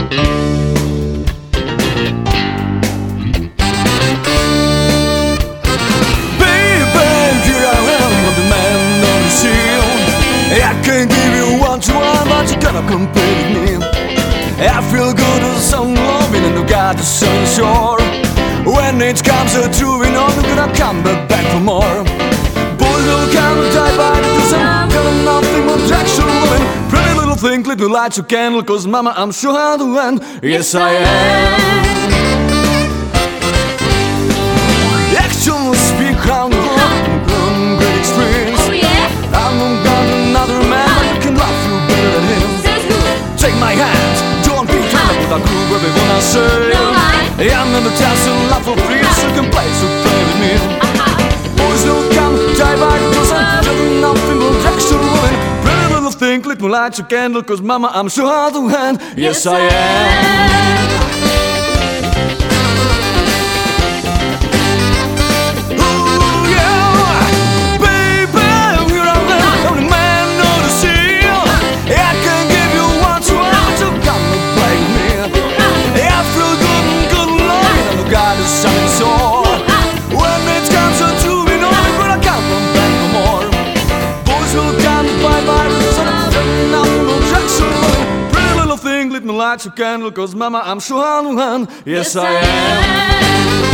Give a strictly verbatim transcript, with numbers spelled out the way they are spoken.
Compare with me. I feel good as some loving and you got the sun shore. When it comes to true, we know we're gonna come back for more. Boys will come and die by the dozen. Got nothing but traction loving. Pretty little thing, lit me light your candle, cause mama, I'm sure how to end. Yes, I am. Actions speak round the world, great experience. Oh yeah? I'm not another man, but you can love you better than him. Take my hand, don't be trying to put a groove where we wanna say. No lie. I'm in the chance and love for free, so you can play, so play with me. Boys will come, die by the dozen. Just nothing but traction woman. Pretty little thing, lit me light your candle, cause mama, I'm sure how to hand. Yes, Yes, I I am. Ooh, yeah. Baby, you're a man, I'm the man of the sea. I can give you one to one to come and play with me. I feel good and good love, and the God is shining sore. When it comes to two, we know we're gonna come from back for more. Boys will come by by the dozen, just nothing but traction loving. Pretty little thing, lit me light your candle, cause mama, I'm sure I'm the one. Yes, I am.